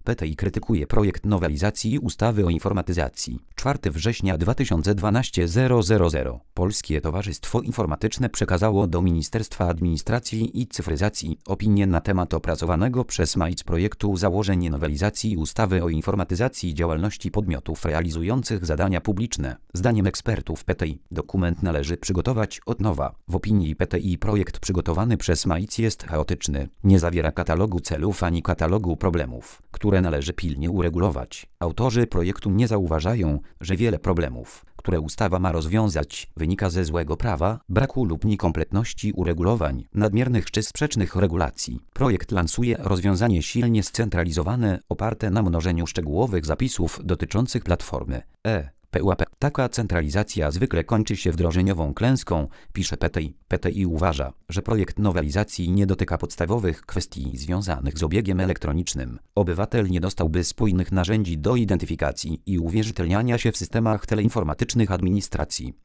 PTI krytykuje projekt nowelizacji ustawy o informatyzacji. 4 września 2012 000. Polskie Towarzystwo Informatyczne przekazało do Ministerstwa Administracji i Cyfryzacji opinię na temat opracowanego przez MAIC projektu założeń nowelizacji ustawy o informatyzacji działalności podmiotów realizujących zadania publiczne. Zdaniem ekspertów PTI dokument należy przygotować od nowa. W opinii PTI projekt przygotowany przez MAIC jest chaotyczny, nie zawiera katalogu celów ani katalogu problemów, które należy pilnie uregulować. Autorzy projektu nie zauważają, że wiele problemów, które ustawa ma rozwiązać, wynika ze złego prawa, braku lub niekompletności uregulowań, nadmiernych czy sprzecznych regulacji. Projekt lansuje rozwiązanie silnie scentralizowane, oparte na mnożeniu szczegółowych zapisów dotyczących platformy PUAP. Taka centralizacja zwykle kończy się wdrożeniową klęską, pisze PTI. PTI uważa, że projekt nowelizacji nie dotyka podstawowych kwestii związanych z obiegiem elektronicznym. Obywatel nie dostałby spójnych narzędzi do identyfikacji i uwierzytelniania się w systemach teleinformatycznych administracji.